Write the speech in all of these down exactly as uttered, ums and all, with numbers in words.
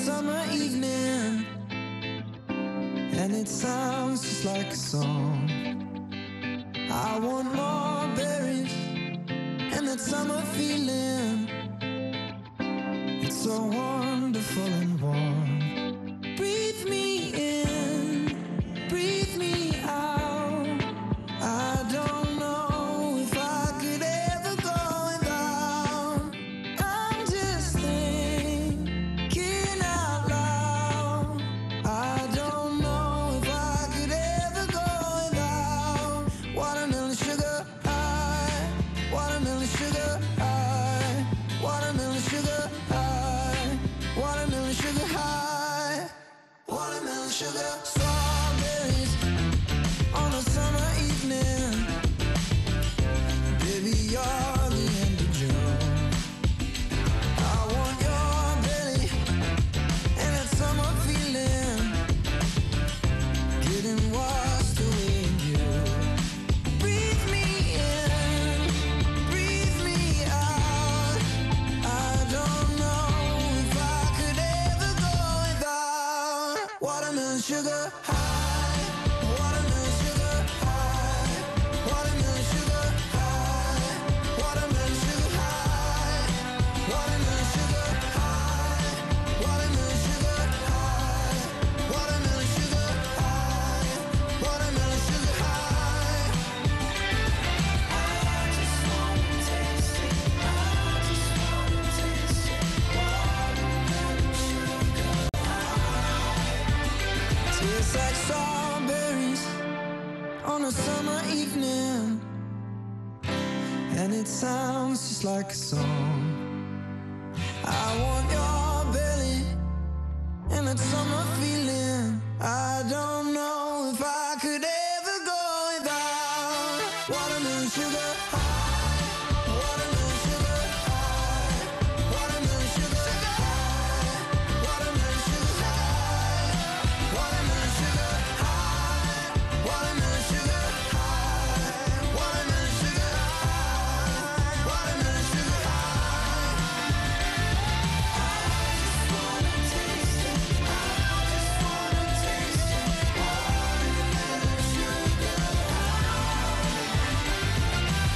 summer evening, and it sounds just like a song. I want more berries and that summer feeling. It's so wonderful and warm. Breathe me in, breathe me out. I don't know if I could ever go without. I'm just thinking out loud. I don't know if I could ever go without watermelon sugar high, watermelon sugar high, watermelon sugar high, watermelon sugar high, watermelon sugar. Strawberries on a summer evening. Baby, you're the end of June. I want your belly and that summer feeling, getting washed away in you. Breathe me in, breathe me out. I don't know if I could ever go without watermelon sugar high, watermelon sugar high, watermelon sugar high, watermelon sugar high, watermelon sugar high, watermelon sugar high, watermelon sugar high, watermelon sugar high. I just wanna taste it. I just wanna taste it. Watermelon sugar high. Tastes like strawberries on a summer evening, and it sounds just like a song. I want your belly and that summer feeling. I don't know if I could ever go without watermelon sugar high, watermelon sugar high, watermelon sugar high, watermelon sugar high, watermelon sugar high, watermelon sugar high, watermelon sugar high, watermelon sugar high. I just wanna taste it. I just wanna taste it. Watermelon sugar high.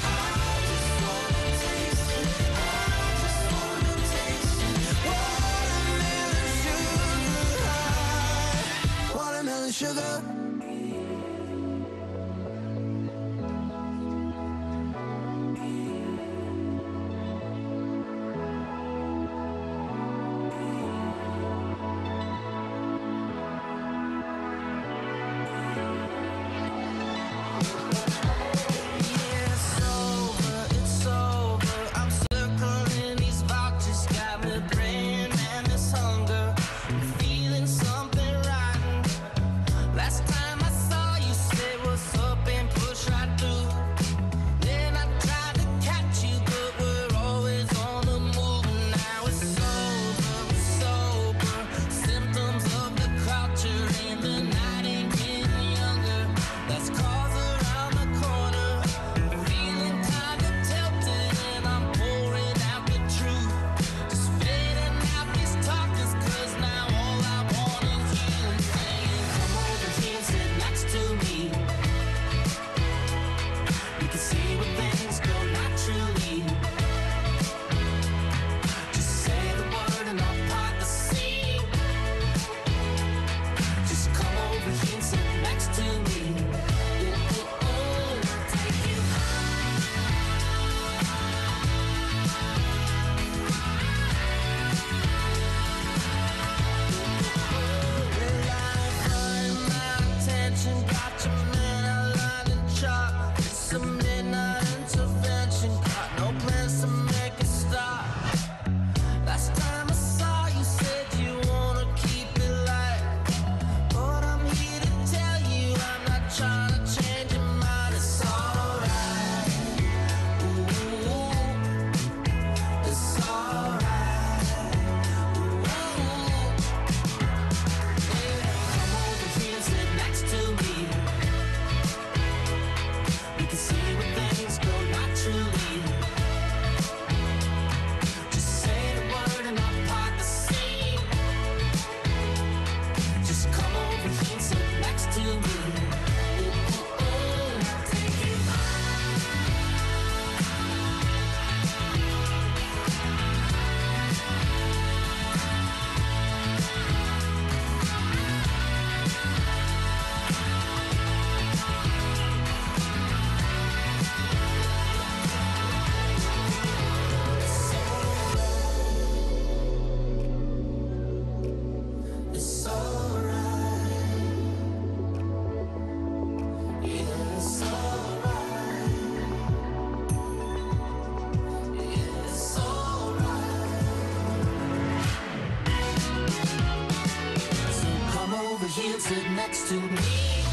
next to me.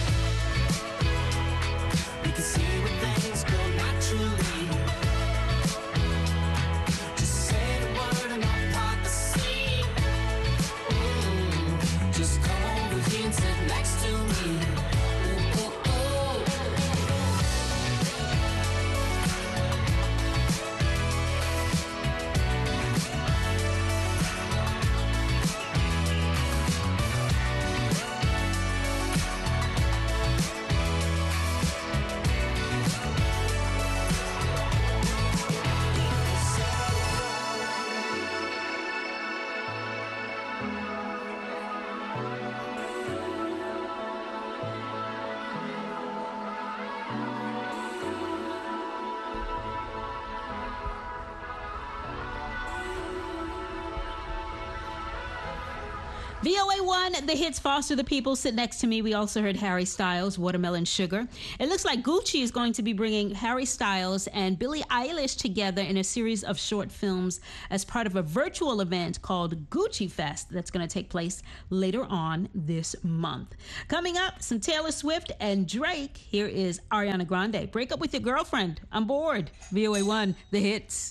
We can see where things go naturally. Just say the word and I'll part the sea. Mm, just come over here and sit next to me. Ooh, ooh, ooh. V O A one, the hits Foster the People, Sit Next to Me. We also heard Harry Styles, Watermelon Sugar. It looks like Gucci is going to be bringing Harry Styles and Billie Eilish together in a series of short films as part of a virtual event called Gucci Fest that's going to take place later on this month. Coming up, some Taylor Swift and Drake. Here is Ariana Grande. Break up with your girlfriend. I'm bored. V O A one, the hits.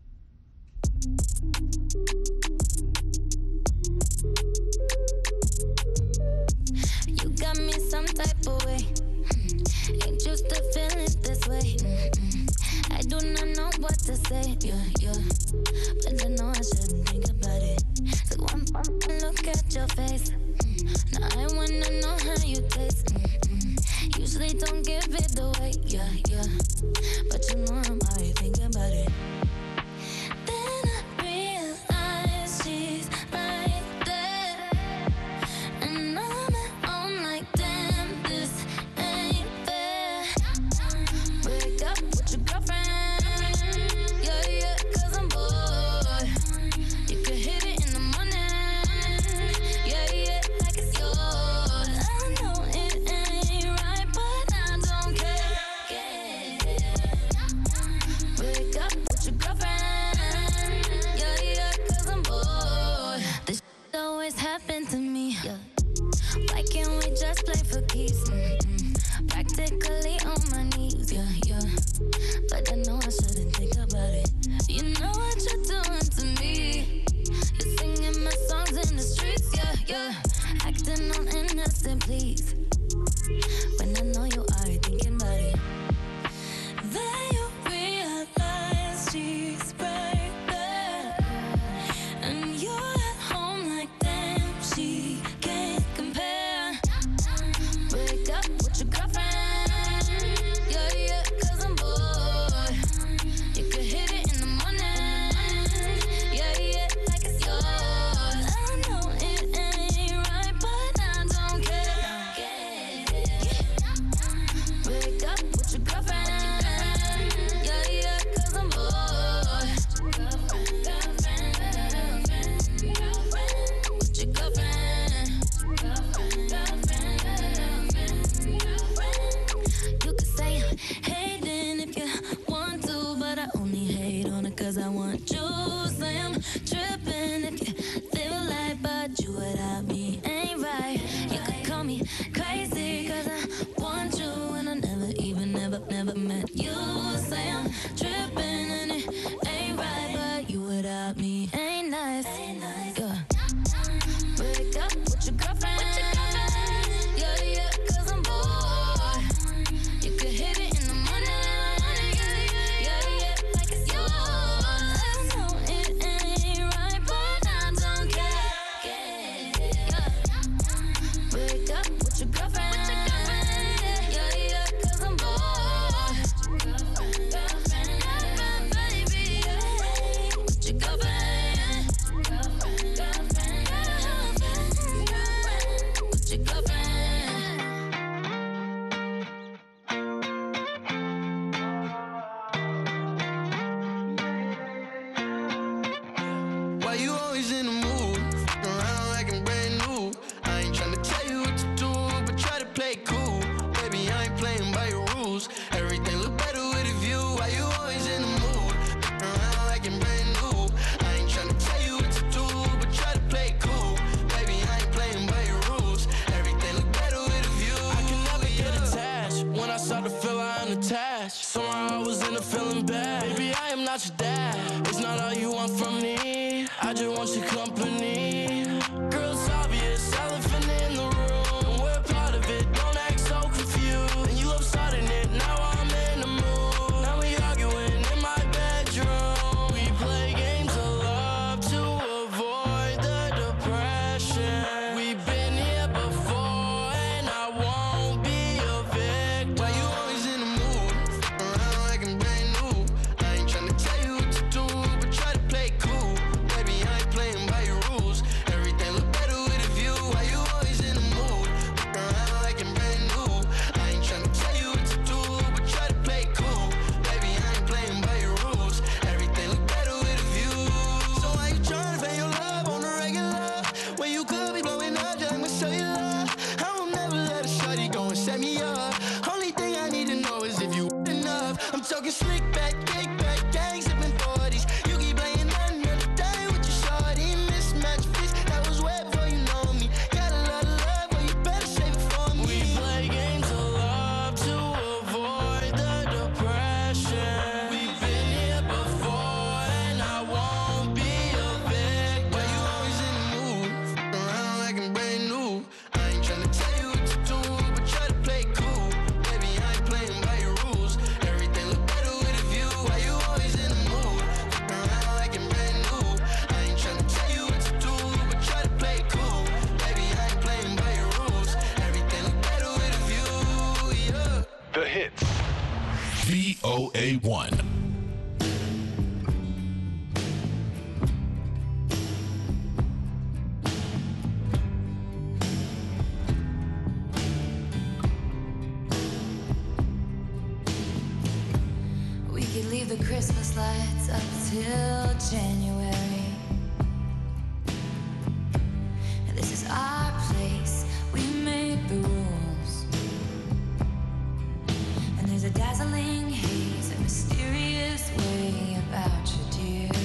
You got me some type of way. Mm, ain't used to feeling this way. Mm-mm. I do not know what to say. Yeah, yeah. But I know I shouldn't think about it. So one bump and look at your face. Mm, now I wanna know how you taste. Mm-mm. Usually don't give it away. Yeah, yeah. But you know I'm already thinking about it. Then I realize she's right there. And I'm at home like, damn, this ain't fair. Break up with your girlfriend. Yeah, yeah, cause I'm bored. You could hit it in the morning. Yeah, yeah, like it's yours. I know it ain't right, but I don't care. Break up with your girlfriend. Yeah, yeah, cause I'm bored. This shit always happened to me. Yeah. Why can't we just play for keeps? Mm-mm. Practically on my knees, yeah, yeah. But I know I shouldn't think about it. You know what you're doing to me. You're singing my songs in the streets, yeah, yeah. Acting on innocent, please. When I know you are thinking about it. Then you realize she's right there. And you're at home like, damn, she can't compare. Break up with your girlfriend. Yeah, yeah, cause I'm bored. You could hit it in the morning. Yeah, yeah, like it's yours. I know it ain't right, but I don't care. Break up with your girlfriend. Yeah, yeah, cause I'm bored. Girlfriend, girlfriend, girlfriend, girlfriend. With your girlfriend. Girlfriend, girlfriend, girlfriend, girlfriend. You could say I'm hating if you want to, but I only hate on it cause I want you. Say I'm tripping if you feel like, but you without me ain't right. You could call me crazy cause I want you and I never even, never, never met you. Say I'm tripping and it ain't right, but you without me ain't nice. Yeah. Break up with your girlfriend. Yeah, yeah, cause I'm bored. You could hit it in the morning. Yeah, yeah, like it's yours. I know it ain't right, but I don't care. Yeah. Break up with your girlfriend. Yeah, yeah, cause I'm bored. Girlfriend, girlfriend, girlfriend, baby. Yeah. With your girlfriend. Girlfriend, girlfriend, girlfriend, girlfriend. With your girlfriend. Why you always in the mood? Fucking around like I'm brand new. I ain't tryna tell you what to do, but try to play cool. Baby, I ain't playing by your rules. Everything look better with a view. Why you always in the mood? Fucking around like I'm brand new. I ain't tryna tell you what to do, but try to play cool. Baby, I ain't playing by your rules. Everything look better with want your company. Girl, it's obvious, elephant in the room. We're part of it, don't act so confused. And you love starting it, now I'm in the mood. Now we arguing in my bedroom. We play games of love to avoid the depression. We've been here before, and I won't be a victim. Why you always in the mood? Around like I'm brand new. I ain't tryna tell you what to do, but try to play cool. Baby, I ain't playing by your rules. Everything look better with a view. Why you always in the mood? Around like I'm brand new. I ain't tryna tell you what to do, but try to play cool. Baby, I ain't playing by your rules. Everything look better with a view. So why you tryna pay your love on the regular? When you could be blowing up just like my cellular. I will never let a shawty go and set me up. Only thing I need to know is if you enough. I'm talking slick back, kick back, gang sipping forties. You keep playing another day with your shawty. Mismatch fits, that was way before you know me. Got a lot of love, well you better save it for me. We play games of love to avoid the depression. We've been here before, and I won't be a victim. Why you always in the mood? Around like I'm brand new. I ain't tryna tell you what to do, but try to play cool. Baby, I ain't playing by your rules. Everything look better with a view. Why you always in the mood? Around like I'm brand new. I ain't tryna tell you what to do, but try to play cool. Baby, I ain't playing by your rules. Everything look better with a view, yeah. The hits. V O A one. We could leave the Christmas lights up till January. This is our place, we make the rules. And there's a dazzling haze, a mysterious way about you, dear.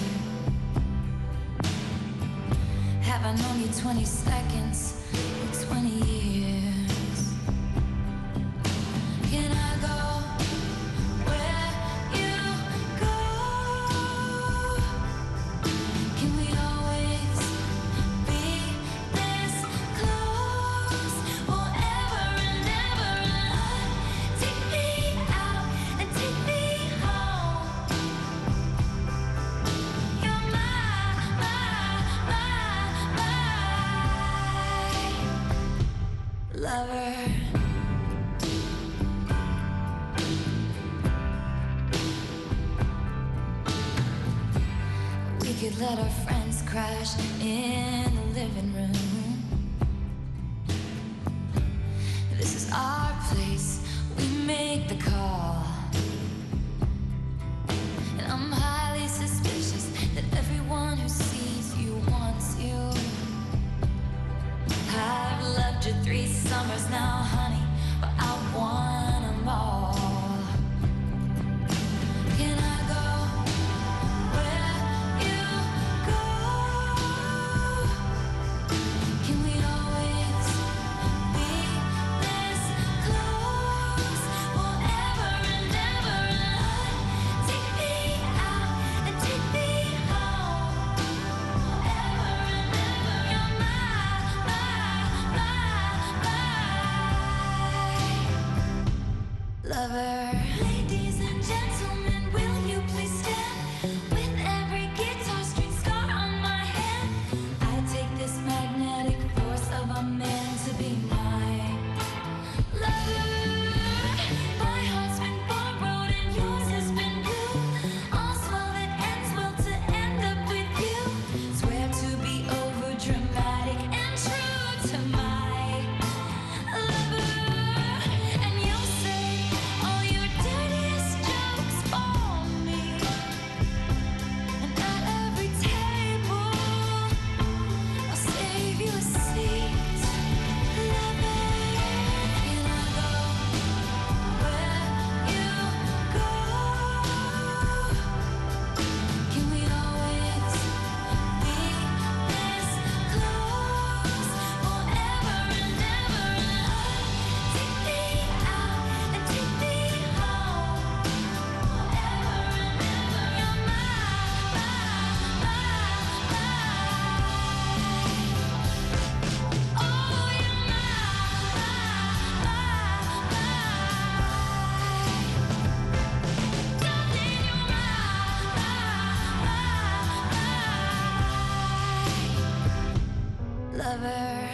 Have I known you twenty seconds or twenty years? Can I go where you go? Can we always be this close? Forever and ever and on. Take me out and take me home. You're my, my, my, my lover. We could let our friends crash in the living room. This is our place, we make the call. And I'm highly suspicious that everyone who sees you wants you. I've loved you three summers now, honey, but I want them all. Can I go where you go? lover.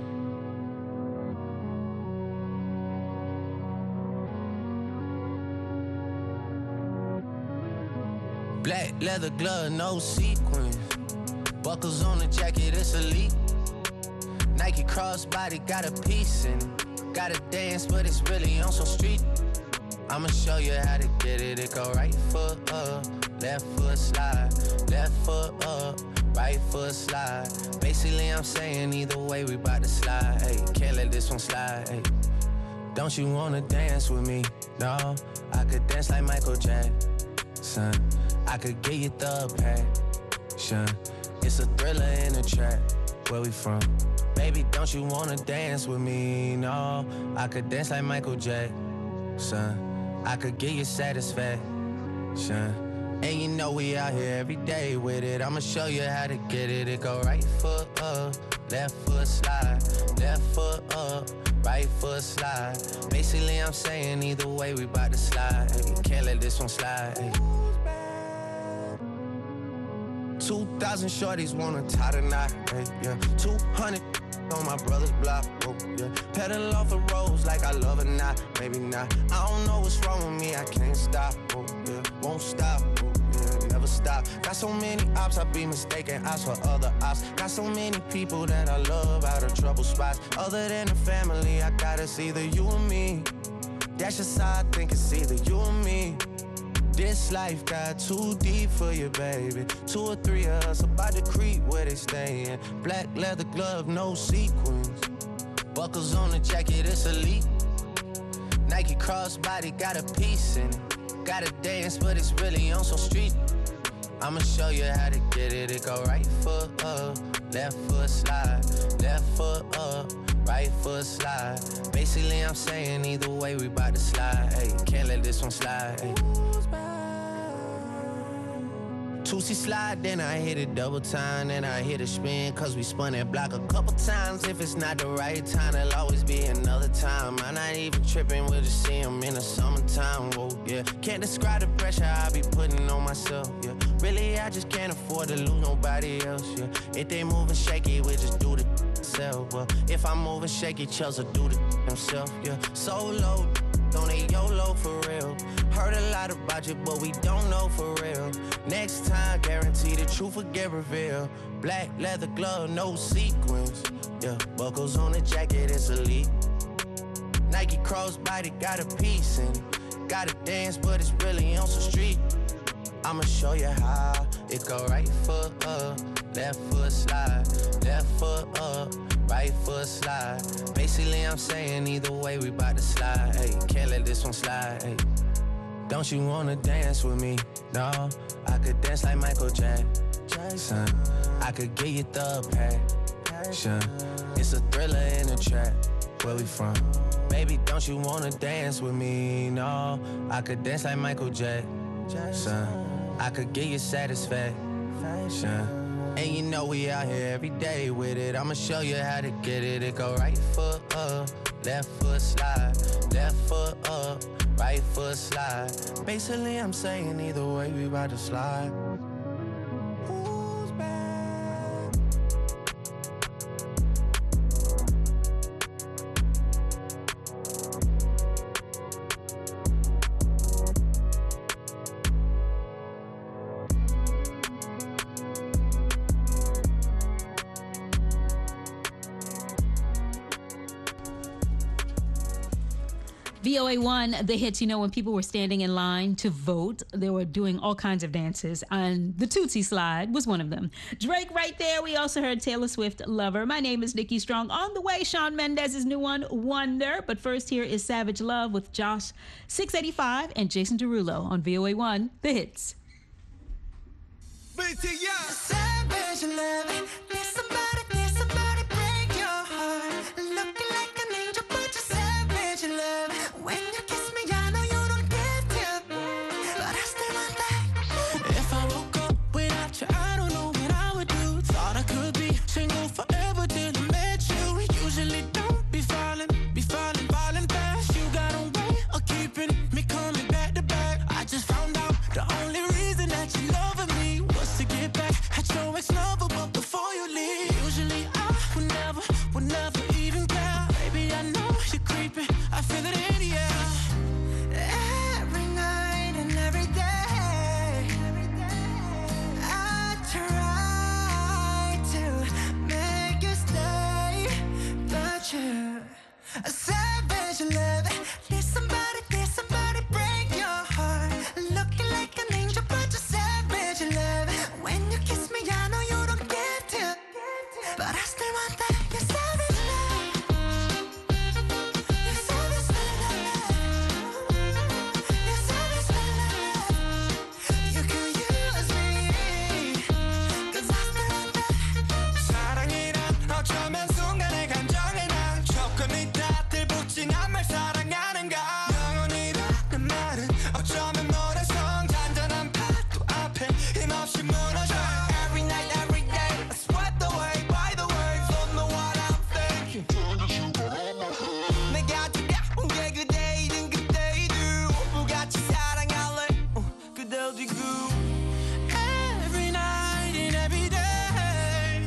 Black leather glove, no sequins. Buckles on the jacket, it's elite. Nike crossbody got a piece in it. Gotta dance, but it's really on some street. I'ma show you how to get it. It go right foot up, left foot slide, left foot up, right foot slide. Basically, I'm saying either way, we bout to slide. Hey, can't let this one slide. Hey, don't you wanna dance with me? No, I could dance like Michael Jackson. I could get you the passion. It's a thriller in a track. Where we from? Baby, don't you wanna dance with me? No, I could dance like Michael Jackson. I could give you satisfaction. And you know we out here every day with it. I'ma show you how to get it. It go right foot up, left foot slide, left foot up, right foot slide. Basically, I'm saying either way, we bout to slide. Hey, can't let this one slide. Hey. Two thousand shorties wanna tie the knot. Hey, yeah. Two hundred on my brother's block. Oh, yeah. Pedal off the roads like I love it, not, maybe not. I don't know what's wrong with me, I can't stop. Oh, yeah. Won't stop. Oh, yeah. Never stop. Got so many ops, I be mistaken ops for other ops. Got so many people that I love out of trouble spots. Other than the family, I got it's either you or me. That's just how I think it's either you or me. This life got too deep for you, baby. Two or three of us about to creep where they stayin'. Black leather glove, no sequins. Buckles on the jacket, it's elite. Nike crossbody got a piece in it. Gotta dance, but it's really on some street. I'ma show you how to get it. It go right foot up, left foot slide, left foot up, right foot slide. Basically, I'm saying either way, we bout to slide. Hey, can't let this one slide. Hey. Two-C slide, then I hit it double time, then I hit a spin, cause we spun that block a couple times. If it's not the right time, there'll always be another time. I'm not even tripping, we'll just see him in the summertime, whoa, yeah. Can't describe the pressure I be putting on myself, yeah. Really, I just can't afford to lose nobody else, yeah. If they moving shaky, we just do the self, well. If I'm moving shaky, Chelsea do the himself, yeah. Solo, don't eat YOLO for real. Heard a lot about you, but we don't know for real. Next time, guarantee the truth will get revealed. Black leather glove, no sequins. Yeah, buckles on the jacket, it's elite. Nike crossbody got a piece in it. Gotta dance, but it's really on some street. I'ma show you how. It go right foot up, left foot slide, left foot up, right foot slide. Basically, I'm saying either way, we bout to slide. Hey, can't let this one slide. Hey. Don't you wanna dance with me? No, I could dance like Michael Jackson. I could get you the passion. It's a thriller in a track. Where we from? Baby, don't you wanna dance with me? No, I could dance like Michael Jackson. I could get you satisfaction. And you know we out here every day with it. I'ma show you how to get it. It go right foot up, left foot slide, left foot up, right foot slide. Basically, I'm saying either way, we about to slide. Who's back? V O A one, the hits, you know, when people were standing in line to vote, they were doing all kinds of dances, and the Tootsie Slide was one of them. Drake right there. We also heard Taylor Swift, Lover. My name is Nikki Strong. On the way, Shawn Mendes's new one, Wonder. But first, here is Savage Love with Josh six eighty-five and Jason Derulo on V O A one, the hits. Savage love, need somebody, need somebody break your heart. Looking like an angel, but you're savage love. When you kiss me, I know you don't give to, but I still want that. If I woke up without you, I don't know what I would do. Thought I could be single forever till I met you. Usually don't be falling, be falling, falling fast. You got a way of keeping me coming back to back. I just found out the only reason that you loving me was to get back at your ex-lover, but before you A savage love. Did somebody, did somebody break your heart? Looking like an angel, but you're savage love. When you kiss me, I know you don't give to, but I still want that. You're savage love. You're savage love. You're savage love. You can use me, 'cause I still want that. 사랑이란 어쩌면 순간의 감정에 난 조건이 다 들붙인 한 말 사랑하는가 영원이라는 말은 어쩌면 모래성 잔잔한 파도 앞에 힘없이 무너져 Every night, every day I swept away by the waves Don't know what I'm thinking 내가 두려운 게 그대이든 그대이든 우부같이 사랑할래 어, 그대 어디고 Every night and every day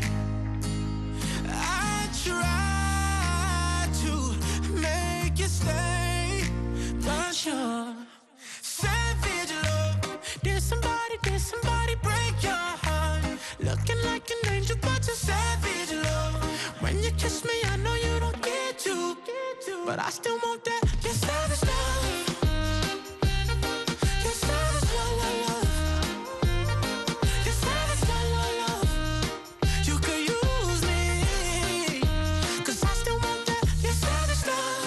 I try to make you stay, but you're savage love. Did somebody, did somebody break your heart? Looking like an angel, but you're savage love. When you kiss me, I know you don't get to, but I still want that. You're savage love. You're savage love, love, love. You're savage love, love, love. You could use me, 'cause I still want that. You're savage love.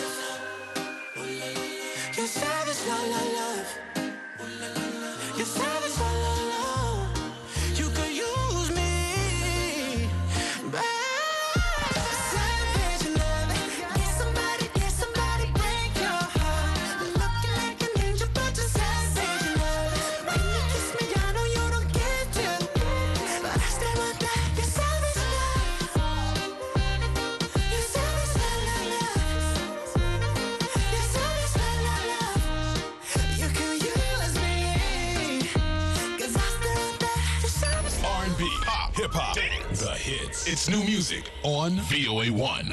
You're savage love, love, love. You're savage love, love, love. You could use me, babe. Savage love. Did somebody, did somebody break your heart? Looking like an angel, but you're savage love. When you kiss me, I know you don't get to, but I still want that. You're savage love. You're savage love, love, love. You're savage love, love, love. You can use me, 'cause I still want that. You're savage love. R and B, pop, hip hop, dance, the hits. It's new music on V O A one.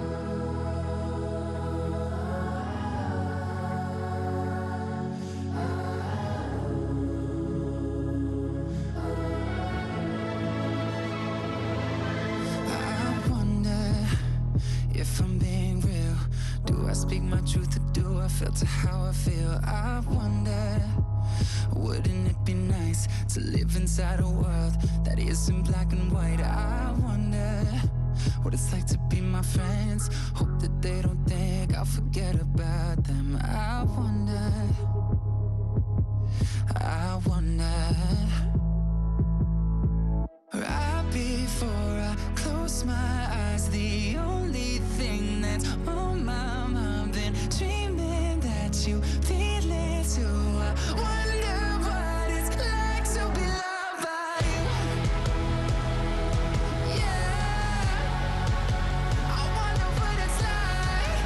I wonder if I'm being real. Do I speak my truth or do I filter how I feel? I wonder, wouldn't it be nice to live inside a world that isn't black and white? I wonder what it's like to be my friends. Hope that they don't think I'll forget about them. I wonder, I wonder. Right before I close my eyes, the only thing that's on my mind, been dreaming that you feel it too. I wonder what it's like to be loved by you. Yeah, I wonder what it's like.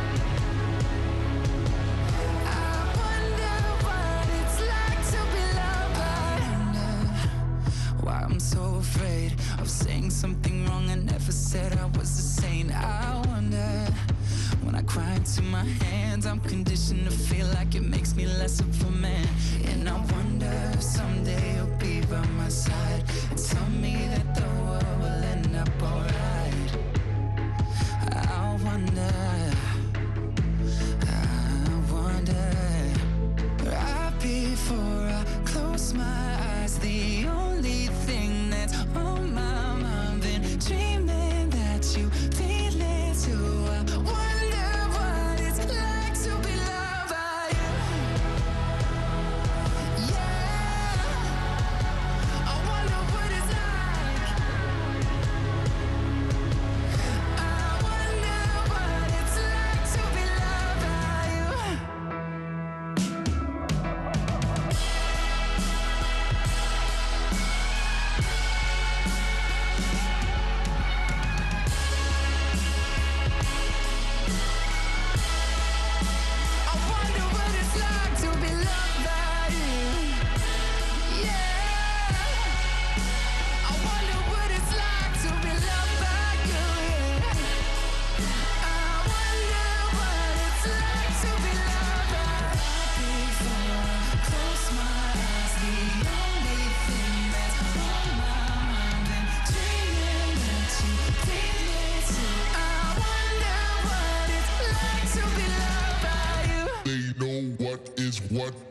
I wonder what it's like to be loved by you. Why I'm so afraid of saying something wrong. I never said I was a saint. I wonder, when I cry into my hands, I'm conditioned to feel like it makes me less of a man. And I wonder if someday you'll be by my side and tell me that the world will end up alright. I wonder, I wonder. Right before I close my eyes, the only thing that's on my mind, been dreaming that you feel it too. I wonder what it's like to be loved by you. Yeah, I wonder what it's like.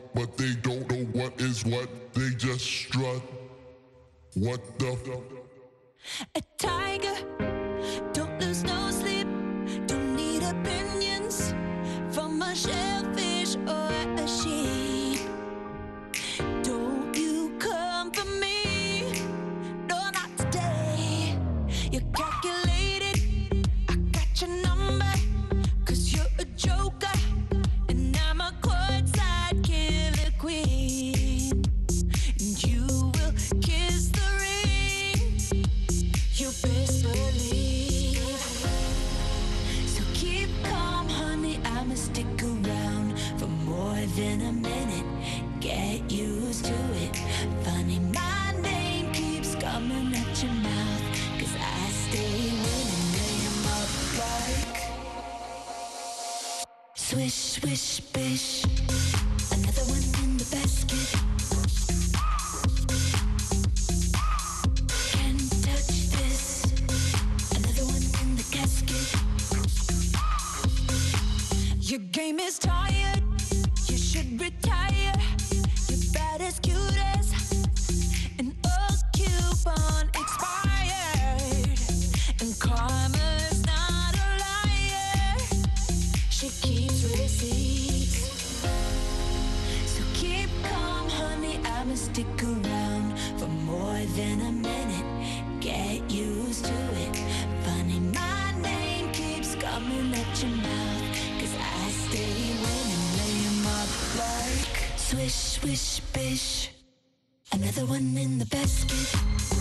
but they don't know what is what. They just strut. What the f? A tiger, don't lose no sleep. Don't need opinions from a shellfish or a sheep. Don't you come for me, no, not today. You're calculated, I got your number, cause you're a joker, and I'm a courtside killer queen. And you will kiss the ring, you best believe. So keep calm, honey, I'ma stick around for more than a minute. Get used to it. Funny, my name keeps coming at your mouth, cause I stay winning. Lay 'em up like swish, swish, bish. Another one in the basket. Can't touch this. Another one in the casket. Your game is tired. You should retire. You're bad as cute as an old coupon expired. And karma's not a liar. She keeps receipts. So keep calm, honey, I'ma stick around for more than a minute. Get used to it. Funny, my name keeps coming at your mouth, cause I stay winning. Lay 'em up like swish, swish, bish. Another one in the basket.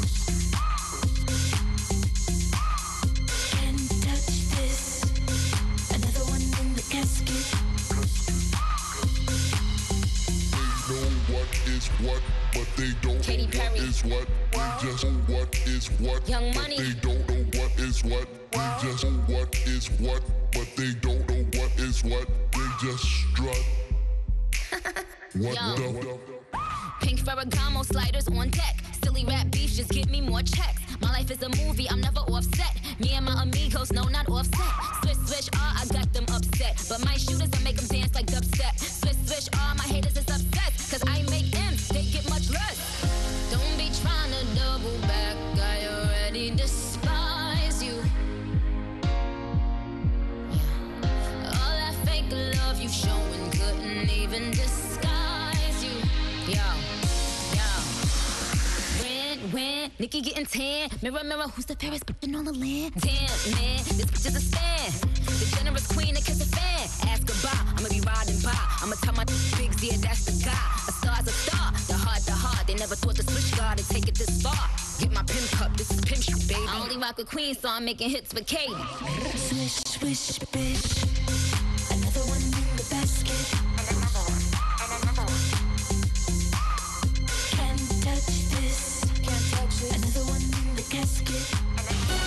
Can't touch this. Another one in the casket. They know what is what, but they don't Katy know Perry. what is what. They just know what is what, Young but Money. they don't know what is what. They just know what is what, but they don't know what is what. They just strut. What Yo. the? Pink Ferragamo sliders on deck. Silly rap beef, just give me more checks. My life is a movie, I'm never offset. Me and my amigos, no, not offset. Switch, switch, ah, I got them upset. But my shooters, I make them dance like dubstep. Switch, switch, ah, my haters is upset. Cause I make M's, they get much less. Don't be trying to double back, I already despise you. Yeah. All that fake love you showing couldn't even disguise you. Yo, yo. When, when, Nikki getting tan. Mirror, mirror, who's the fairest bitch on the land? Damn, man, this bitch is a stan. The generous queen that kiss a fan. Ask goodbye, I'ma be riding by. I'ma tell my bigs, yeah, that's the guy. A star's a star, the heart, the heart. They never thought the switch guard would take it this far. Get my pimp cup, this is pimp shit, baby. I only rock with queens, so I'm making hits for Katie. Swish, swish, bish.